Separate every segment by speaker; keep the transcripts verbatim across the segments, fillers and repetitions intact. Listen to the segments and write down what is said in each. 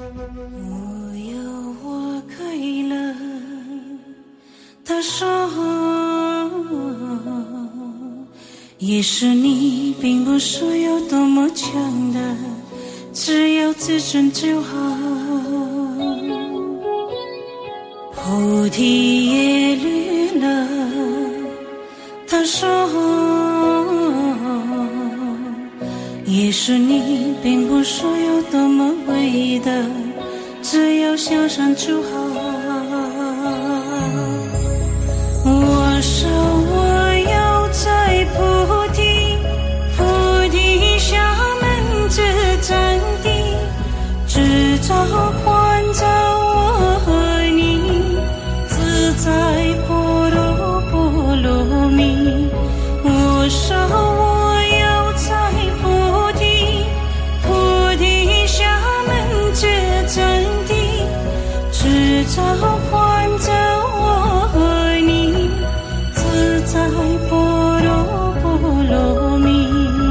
Speaker 1: 我要花开了的时候，也许你并不是有多么强大，只要自尊就好。菩提叶绿了的时候，也许你并不是有多么伟大，只要向上就好。我说我要在菩提，菩提下门至真谛，只照观照我和你，自在波罗波罗蜜。我说我要在菩提，菩提下门至真谛，只照观照我和你，自在波罗波罗蜜。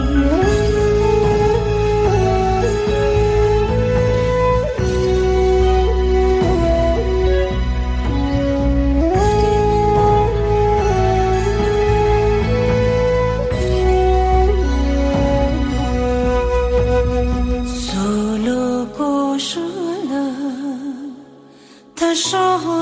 Speaker 1: 梭罗过世了的时候，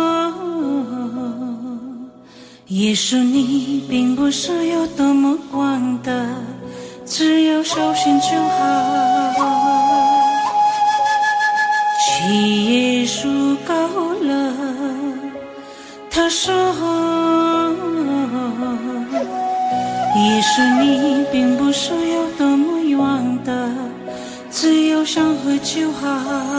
Speaker 1: 也许你并不是有多么广大，只要小心就好。七叶树高了的时候，也许你并不是有多么远大，只要相会就好。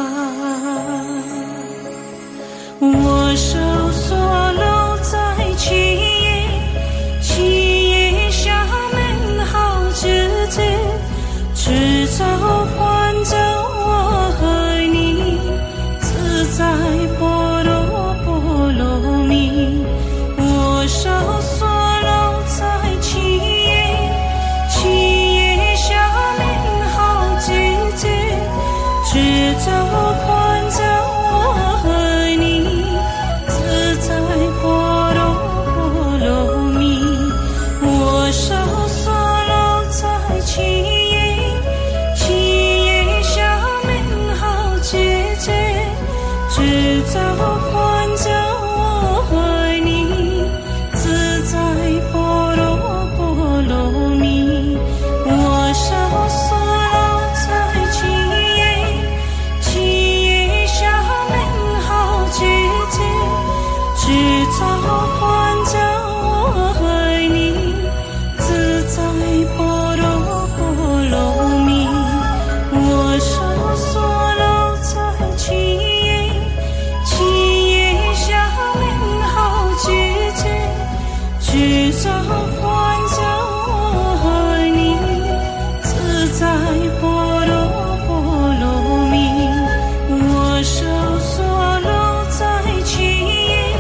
Speaker 1: 我手所留在七叶，七叶下门好知觉，只照观照我和你，自在波罗波罗蜜。我手所留在七叶，七叶下门好知觉，只照观照我和你，自在波罗波罗蜜。我手所留在七叶，七叶下门好知觉，只照观照我和你，自在波罗波罗蜜。我手所留在七叶，七叶下门好知觉，只照观照我和你，自在波罗波罗蜜。我手所留在七叶，七叶下门好知觉，只照观照我和你，自在波罗波罗蜜。我手所留在七叶，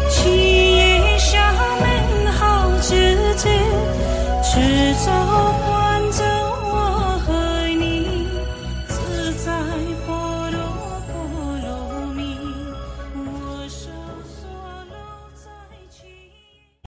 Speaker 1: 七叶下门好知觉，只照观